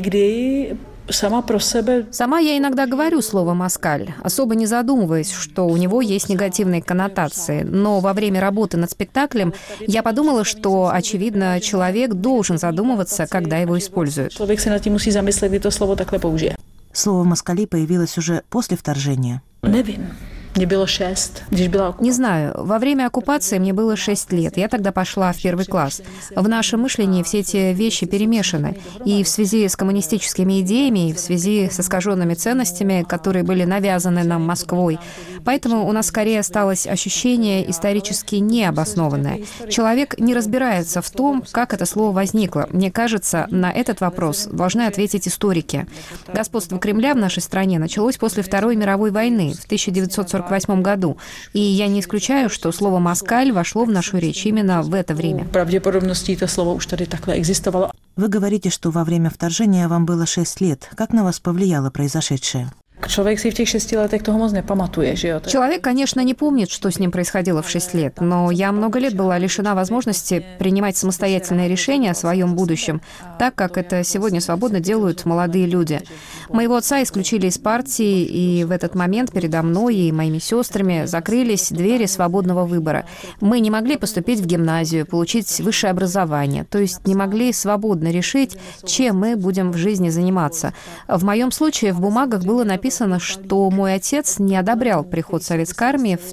Сама я иногда говорю слово «москаль», особо не задумываясь, что у него есть негативные коннотации. Но во время работы над спектаклем я подумала, что, очевидно, человек должен задумываться, когда его используют. Человек се над tím musí zamyslet, kdy to slovo takhle použije. Слово «москали» появилось уже после вторжения. Мне было 6, když была оккупация. Не знаю. Во время оккупации мне было 6 лет. Я тогда пошла в 1 класс. В нашем мышлении все эти вещи перемешаны. И в связи с коммунистическими идеями, и в связи с искаженными ценностями, которые были навязаны нам Москвой. Поэтому у нас скорее осталось ощущение исторически необоснованное. Человек не разбирается в том, как это слово возникло. Мне кажется, на этот вопрос должны ответить историки. Господство Кремля в нашей стране началось после Второй мировой войны в 1945 1948 году. И я не исключаю, что слово «москаль» вошло в нашу речь именно в это время. Pravděpodobností to slovo už tady takhle existovalo. Вы говорите, что во время вторжения вам было 6 лет. Как на вас повлияло произошедшее? Člověk si v těch 6 letech toho moc nepamatuje, že jo? Человек, конечно, не помнит, что с ним происходило в 6 лет, но я много лет была лишена возможности принимать самостоятельные решения о своем будущем, так как это сегодня свободно делают молодые люди. Моего отца исключили из партии, и в этот момент передо мной и моими сестрами закрылись двери свободного выбора. Мы не могли поступить в гимназию, получить высшее образование, то есть не могли свободно решить, чем мы будем в жизни заниматься. В моем случае в бумагах было написано, что мой отец не одобрял приход советской армии в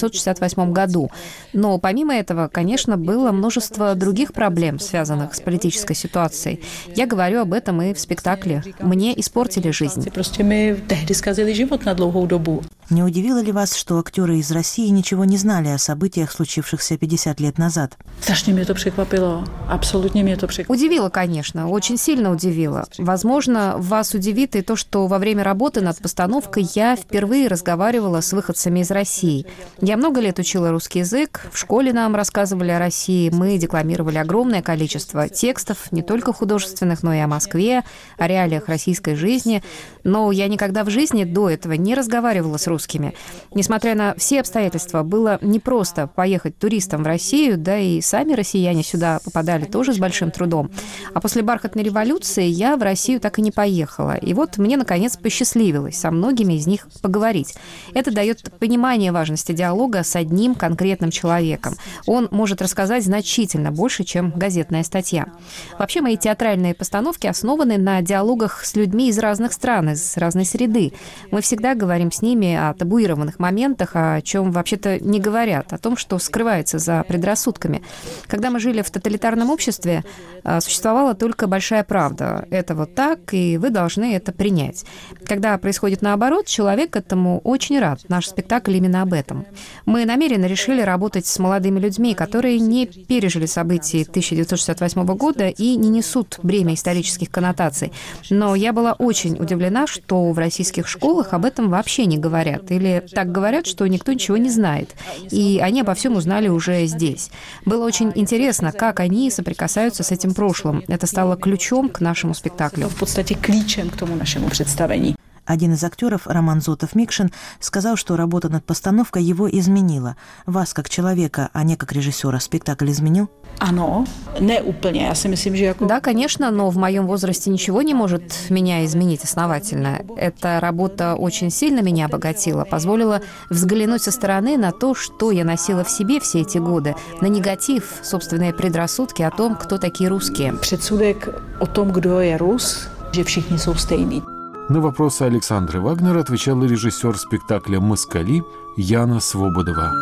1968 году. Но помимо этого, конечно, было множество других проблем, связанных с политической ситуацией. Я говорю об этом и в спектакле. Мне испортили жизнь. Prostě mi tehdy zkazili život na dlouhou dobu. Не удивило ли вас, что актеры из России ничего не знали о событиях, случившихся 50 лет назад? Strašně mě to překvapilo. Absolutně mě to překvapilo. Удивило, конечно, очень сильно удивило. Возможно, вас удивит и то, что во время работы над постановкой я впервые разговаривала с выходцами из России. Я много лет учила русский язык, в школе нам рассказывали о России, мы декламировали огромное количество текстов, не только художественных, но и о Москве, о реалиях российской жизни. Но я никогда в жизни до этого не разговаривала с русскими. Несмотря на все обстоятельства, было непросто поехать туристам в Россию, да и сами россияне сюда попадали тоже с большим трудом. А после бархатной революции я в Россию так и не поехала. И вот мне, наконец, посчастливилось со многими из них поговорить. Это дает понимание важности диалога с одним конкретным человеком. Он может рассказать значительно больше, чем газетная статья. Вообще, мои театральные постановки основаны на диалогах с людьми из разных стран, из разной среды. Мы всегда говорим с ними о табуированных моментах, о чем вообще-то не говорят, о том, что скрывается за предрассудками. Когда мы жили в тоталитарном обществе, существовала только большая правда. Это вот так, и вы должны это принять. Когда происходит наоборот, человек этому очень рад. Наш спектакль именно об этом. Мы намеренно решили работать с молодыми людьми, которые не пережили события 1968 года и не несут бремя исторических коннотаций. Но я была очень удивлена, что в российских школах об этом вообще не говорят. Или так говорят, что никто ничего не знает. И они обо всем узнали уже здесь. Было очень интересно, как они соприкасаются с этим прошлым. Это стало ключом к нашему спектаклю. В podstatě klíčem k tomu našemu představení. Один из актеров, Роман Зотов-Микшин, сказал, что работа над постановкой его изменила. Вас, как человека, а не как режиссера, спектакль изменил? Ano, ne úplně. Já si myslím, že jako... Да, конечно, но в моем возрасте ничего не может меня изменить основательно. Эта работа очень сильно меня обогатила, позволила взглянуть со стороны на то, что я носила в себе все эти годы, на негатив, собственные предрассудки о том, кто такие русские. Předsudek o tom, kdo je Rus, že všichni jsou stejní. На вопросы Александры Вагнер отвечала режиссер спектакля «Москали» Яна Свободова.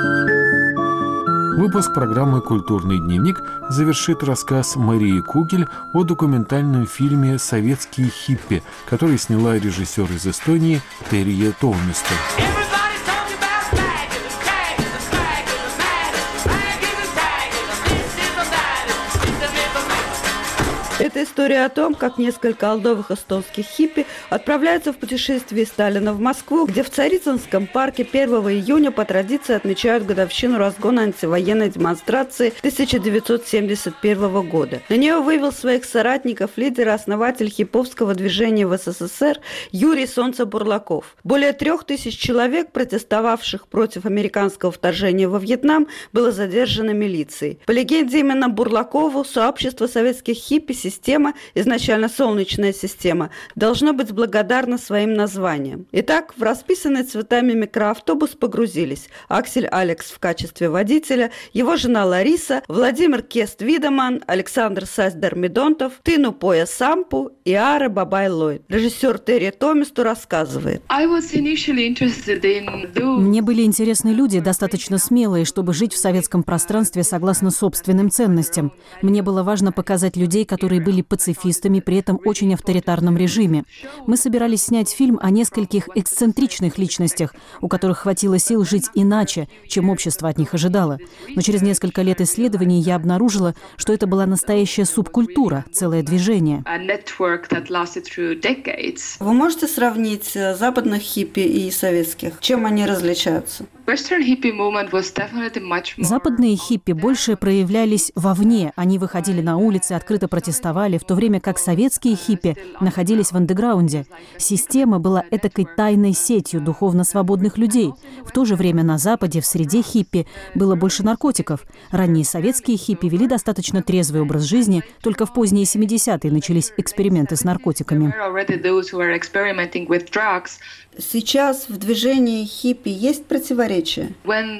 Выпуск программы «Культурный дневник» завершит рассказ Марии Кугель о документальном фильме «Советские хиппи», который сняла режиссер из Эстонии Терje Toomiste. Это история о том, как несколько олдовых эстонских хиппи отправляются в путешествие Сталина в Москву, где в Царицынском парке 1 июня по традиции отмечают годовщину разгона антивоенной демонстрации 1971 года. На нее вывел своих соратников лидер и основатель хипповского движения в СССР Юрий Солнце-Бурлаков. Более 3000 человек, протестовавших против американского вторжения во Вьетнам, было задержано милицией. По легенде, именно Бурлакову сообщество советских хиппи, система, изначально солнечная система, должно быть благодарна своим названиям. Итак, в расписанный цветами микроавтобус погрузились Аксель Алекс в качестве водителя, его жена Лариса, Владимир Кест Видеман, Александр Сайсдер Медонтов, Тину Поя Сампу и Аре Бабай Ллойд. Режиссер Терje Toomiste рассказывает. Мне были интересны люди, достаточно смелые, чтобы жить в советском пространстве согласно собственным ценностям. Мне было важно показать людей, которые были были пацифистами при этом очень авторитарном режиме. Мы собирались снять фильм о нескольких эксцентричных личностях, у которых хватило сил жить иначе, чем общество от них ожидало. Но через несколько лет исследований я обнаружила, что это была настоящая субкультура, целое движение. Вы можете сравнить западных хиппи и советских? Чем они различаются? Западные хиппи больше проявлялись вовне. Они выходили на улицы, открыто протестовали, в то время как советские хиппи находились в андеграунде. Система была этакой тайной сетью духовно свободных людей. В то же время на Западе, в среде хиппи, было больше наркотиков. Ранние советские хиппи вели достаточно трезвый образ жизни, только в поздние 70-е начались эксперименты с наркотиками. Сейчас в движении хиппи есть противоречия?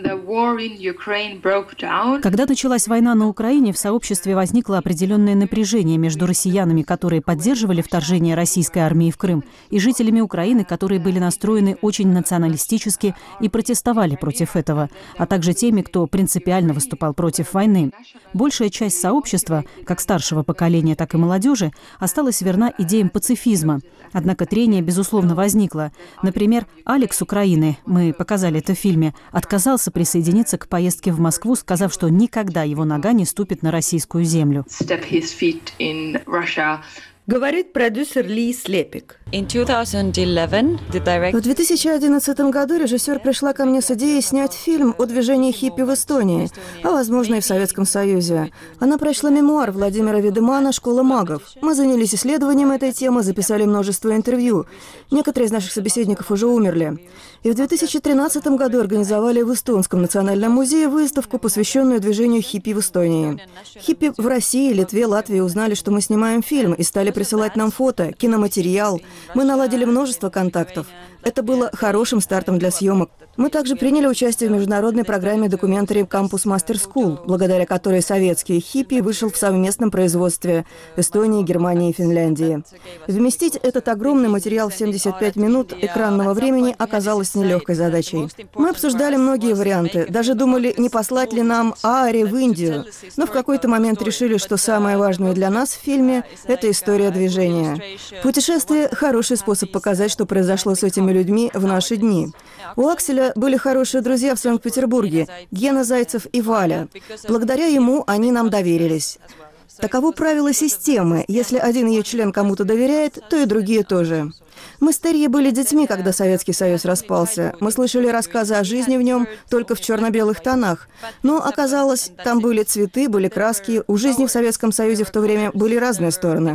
Когда началась война на Украине, в сообществе возникло определенное напряжение между россиянами, которые поддерживали вторжение российской армии в Крым, и жителями Украины, которые были настроены очень националистически и протестовали против этого, а также теми, кто принципиально выступал против войны. Большая часть сообщества, как старшего поколения, так и молодежи, осталась верна идеям пацифизма. Однако трение, безусловно, возникло. Например, Алекс с Украины, мы показали это в фильме, отказался присоединиться к поездке в Москву, сказав, что никогда его нога не ступит на российскую землю. Говорит продюсер Ли Слепик. В 2011 году режиссер пришла ко мне с идеей снять фильм о движении хиппи в Эстонии, а возможно и в Советском Союзе. Она прочла мемуар Владимира Видемана «Школа магов». Мы занялись исследованием этой темы, записали множество интервью. Некоторые из наших собеседников уже умерли. И в 2013 году организовали в Эстонском национальном музее выставку, посвященную движению хиппи в Эстонии. Хиппи в России, Литве, Латвии узнали, что мы снимаем фильм, и стали присылать нам фото, киноматериал. Мы наладили множество контактов. Это было хорошим стартом для съемок. Мы также приняли участие в международной программе документари «Campus Master School», благодаря которой советский хиппи вышел в совместном производстве Эстонии, Германии и Финляндии. Вместить этот огромный материал в 75 минут экранного времени оказалось нелегкой задачей. Мы обсуждали многие варианты, даже думали, не послать ли нам Аари в Индию, но в какой-то момент решили, что самое важное для нас в фильме – это история движения. Путешествие – хороший способ показать, что произошло с этими людьми в наши дни. У Акселя были хорошие друзья в Санкт-Петербурге – Гена Зайцев и Валя. Благодаря ему они нам доверились. Таково правило системы. Если один ее член кому-то доверяет, то и другие тоже. Мы с Терьей были детьми, когда Советский Союз распался. Мы слышали рассказы о жизни в нем только в черно-белых тонах. Но оказалось, там были цветы, были краски. У жизни в Советском Союзе в то время были разные стороны.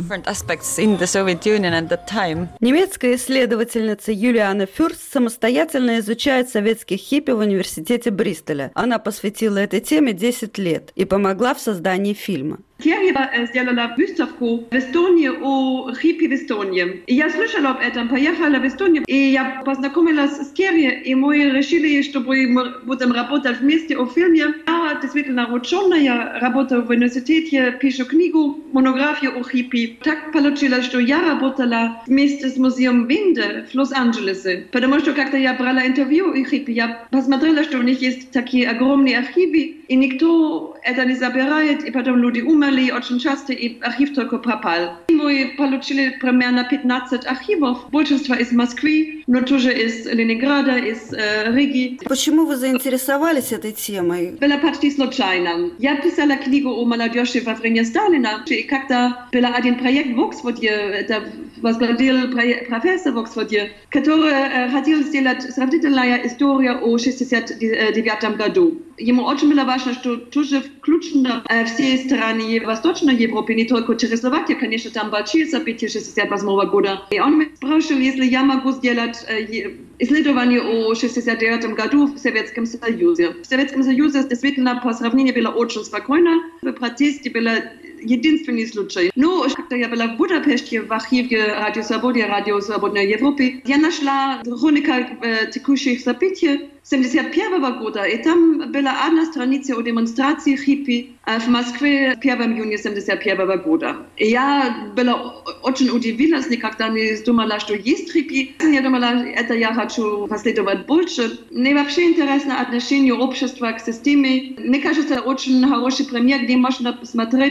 Немецкая исследовательница Юлиана Фюрст самостоятельно изучает советских хиппи в университете Бристоля. Она посвятила этой теме 10 лет и помогла в создании фильма. Я сделала выставку в Эстонии о хиппи в Эстонии. Я слышала об этом, поехала в Эстонию, и я познакомилась с Керри, и мы решили, чтобы мы будем работать вместе о фильме. Я действительно ученая, работаю в университете, пишу книгу, монографию о хиппи. Так получилось, что я работала вместе с музеем Винде в Лос-Анджелесе, потому что когда я брала интервью о хиппи, я посмотрела, что у них есть такие огромные архивы, и никто это не забирает, и потом люди умерли очень часто, и архив только пропал. Мы получили примерно 15 архивов, большинство из Москвы, но тоже из Ленинграда, из Риги. Почему вы заинтересовались этой темой? Было почти случайно. Я писала книгу о молодежи во время Сталина, и когда был один проект в Оксфорде, это возглавил профессор в Оксфорде, который хотел сделать сравнительную историю о 1969 году. Ему очень было важно, что тоже включено все страны Восточной Европы, не только Чехословакия, конечно, там большие события 1968 года. И он меня спросил, если я могу сделать исследование о 1969 году в Советском Союзе. В Советском Союзе действительно по сравнению было очень спокойно. В протесте было единственный случай. Но когда я была в Будапеште, в архиве Радио Свободы, Радио Свободной Европы, я нашла хроника текущих событий 1971 года, и там была одна страница о демонстрации хиппи в Москве 1 июня 1971 года. И я была очень удивилась, никогда не думала, что есть хиппи. Я думала, это я хочу последовать больше. Мне вообще интересно отношение общества к системе. Мне кажется, очень хороший пример, где можно посмотреть, как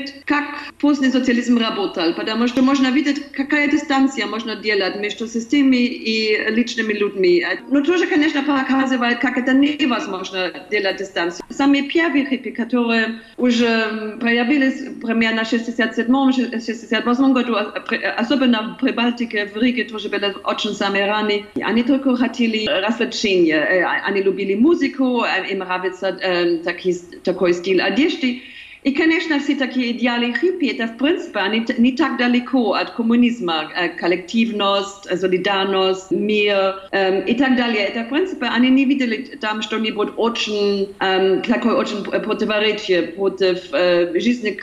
поздний социализм работал, потому что можно видеть, какая дистанция можно делать между системой и личными людьми. Но тоже, конечно, показывает, как это невозможно делать дистанцию. Самые первые хиппи, которые уже проявились примерно в 67-68 году, особенно в Прибалтике, в Риге тоже были очень самые ранние. Они только хотели развлечения, они любили музыку, им нравится такой стиль одежды. И, конечно, все такие идеалы хиппи, это, в принципе, они не так далеко от коммунизма. Коллективность, солидарность, мир и так далее. Это, в принципе, они не видели там что-нибудь очень, такое очень противоречие против жизни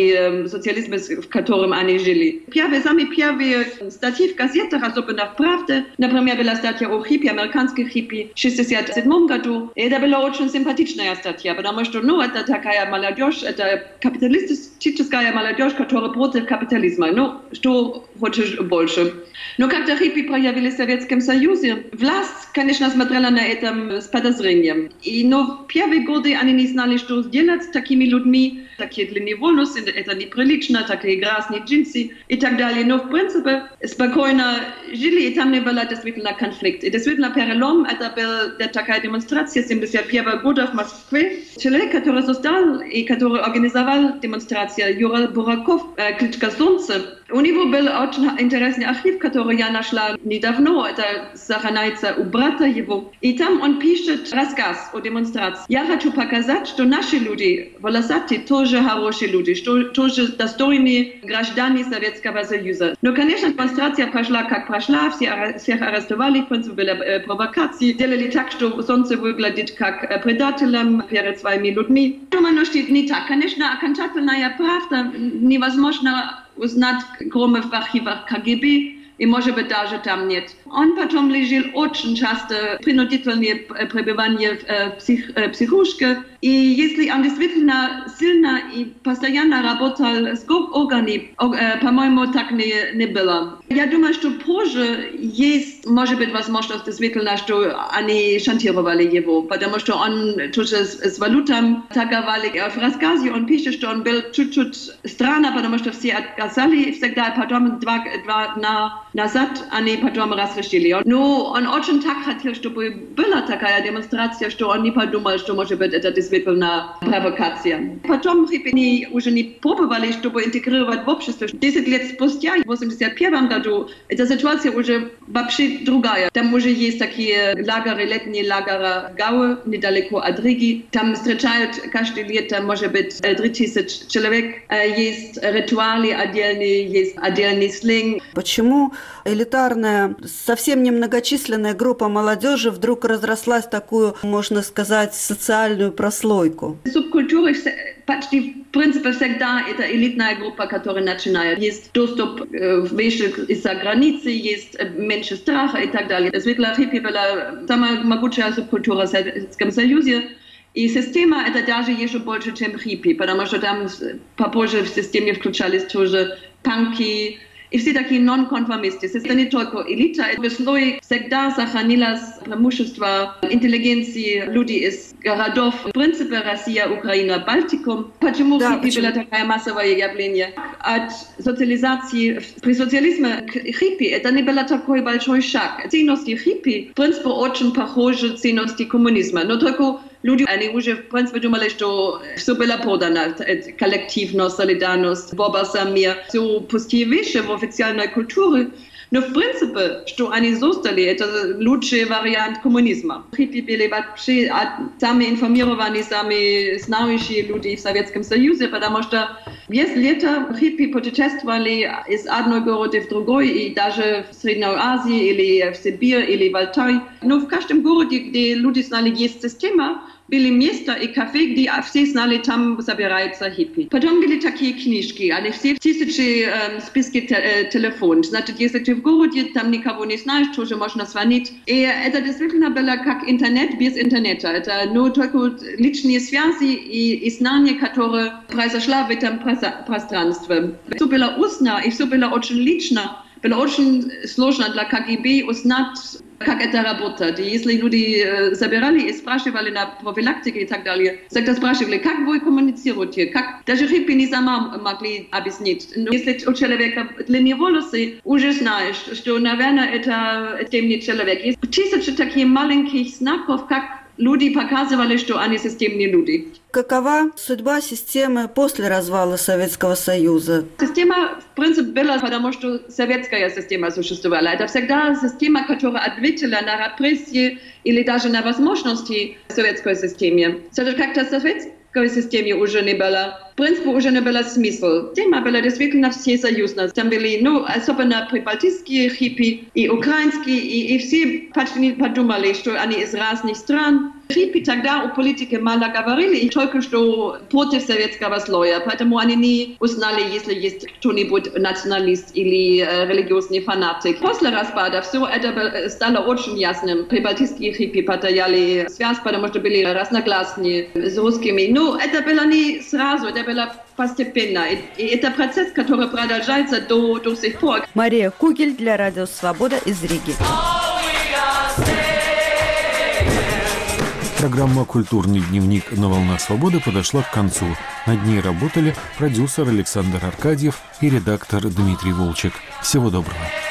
и социализма, в котором они жили. Самые первые статьи в газетах, особенно в «Правде», например, была статья о хиппи, американских хиппи в 1967 году. И это была очень симпатичная статья, потому что, это такая молодежь, это капиталистическая молодежь, которая против капитализма. Что хочешь больше. Но когда хиппи проявились в Советском Союзе, власть, конечно, смотрела на это с подозрением. Но в первые годы они не знали, что сделать с такими людьми. Такие длинные волосы, это неприлично, такие красные джинсы и так далее. Но, в принципе, спокойно жили, и там не было действительно конфликт. И действительно, перелом, это была такая демонстрация 71 года в Москве. Человек, который создал и который организовал демонстрацию, Юра Бураков, кличка «Солнце», у него был очень интересный архив, который я нашла недавно. Это сохраняется у брата его. И там он пишет рассказ о демонстрации. Я хочу показать, что наши люди, волосатые, тоже хорошие люди, что тоже достойные граждане Советского Союза. Но, конечно, демонстрация прошла как прошла. Всех арестовали, в принципе, были провокации. Делали так, что солнце выглядит как предателем перед своими людьми. Думаю, что не так. Конечно, окончательная правда невозможно узнать, кроме в архивах КГБ, и, может быть, даже там нет. Он потом лежал очень часто принудительное пребывание в психушке. И если он действительно сильно и постоянно работал с органами, по-моему, так не было. Я думаю, что позже есть, может быть, возможность действительно, что они шантировали его, потому что он тоже с валютой торговали. В рассказе он пишет, что он был чуть-чуть странно, потому что все отказали всегда, потом два назад они потом разрешили. Но он очень так хотел, чтобы была такая демонстрация, что он не подумал, что, может быть, это действительно провокация. Потом хиппи уже не пробовали, чтобы интегрировать в общество. 10 лет спустя, в 1981 году, эта ситуация уже вообще другая. Там уже есть такие лагеры, летние лагеры Гауэ, недалеко от Риги. Там встречают каждое лето, может быть, 3000 человек. Есть ритуалы отдельные, есть отдельный сленг. Почему элитарная, совсем немногочисленная группа молодежи вдруг разрослась в такую, можно сказать, социальную прослойку? Субкультура почти, в принципе, всегда это элитная группа, которая начинает. Есть доступ выше из-за границы, есть меньше страха и так далее. Действительно, хиппи была самая могучая субкультура в Советском Союзе. И система это даже еще больше, чем хиппи, потому что там попозже в системе включались тоже панки, и все такие нонконформисты. Это не только элита. Весной всегда сохранилось преимущество интеллигенции людей из городов. В принципе, Россия, Украина, Балтикум. Почему хиппи было такое массовое явление? От социализации при социализме к хиппи это не был такой большой шаг. Ценности хиппи, в принципе, очень похожи ценности коммунизма. Но только люди, они уже, в принципе, думали, что все было продано. Коллективность, солидарность, борьба за мир. Все пустые вещи в официальной культуре. Но, в принципе, что они создали, это лучший вариант коммунизма. Хиппи были вообще самые информированные, самые знающие люди в Советском Союзе, потому что весь лето хиппи путешествовали из одной города в другой, и даже в Средней Азии, или в Сибирь, или в Алтай. Но в каждом городе, где люди знали, есть система, были места и кафе, где все знали, там собираются хиппи. Потом были такие книжки, они все тысячи списки телефонов. Значит, если ты в городе, там никого не знаешь, тоже можно звонить. И это действительно было как интернет без интернета. Это только личные связи и знания, которые произошли в этом пространстве. Все было устно и все было очень лично. Было очень сложно для КГБ узнать, как это работает. И если люди забирали и спрашивали на профилактике и так далее, тогда спрашивали, как вы коммуницируете, как даже хиппи не сама могли объяснить. Но если у человека длинные волосы, уже знаешь, что, наверное, это темный человек. Есть тысячи таких маленьких знаков, как люди показывали, что они системные люди. Какова судьба системы после развала Советского Союза? Система, в принципе, была, потому что советская система существовала. Это всегда система, которая ответила на репрессии или даже на возможности советской системы. Как-то советской системе уже не было. В принципе, уже не было смысла. Система была действительно всесоюзная. Там были, особенно прибалтийские хиппи и украинские, и все почти не подумали, что они из разных стран. Хиппи тогда у политики мало говорили, и только что против советского слоя. Поэтому они не узнали, если есть кто-нибудь националист или религиозный фанатик. После распада все это стало очень ясным. Прибалтийские хиппи потеряли связь, потому что были разногласны с русскими. Но это было не сразу, это было постепенно. И это процесс, который продолжается до сих пор. Мария Кугель для Радио Свобода из Риги. Программа «Культурный дневник» на «Волнах Свободы» подошла к концу. Над ней работали продюсер Александр Аркадьев и редактор Дмитрий Волчек. Всего доброго.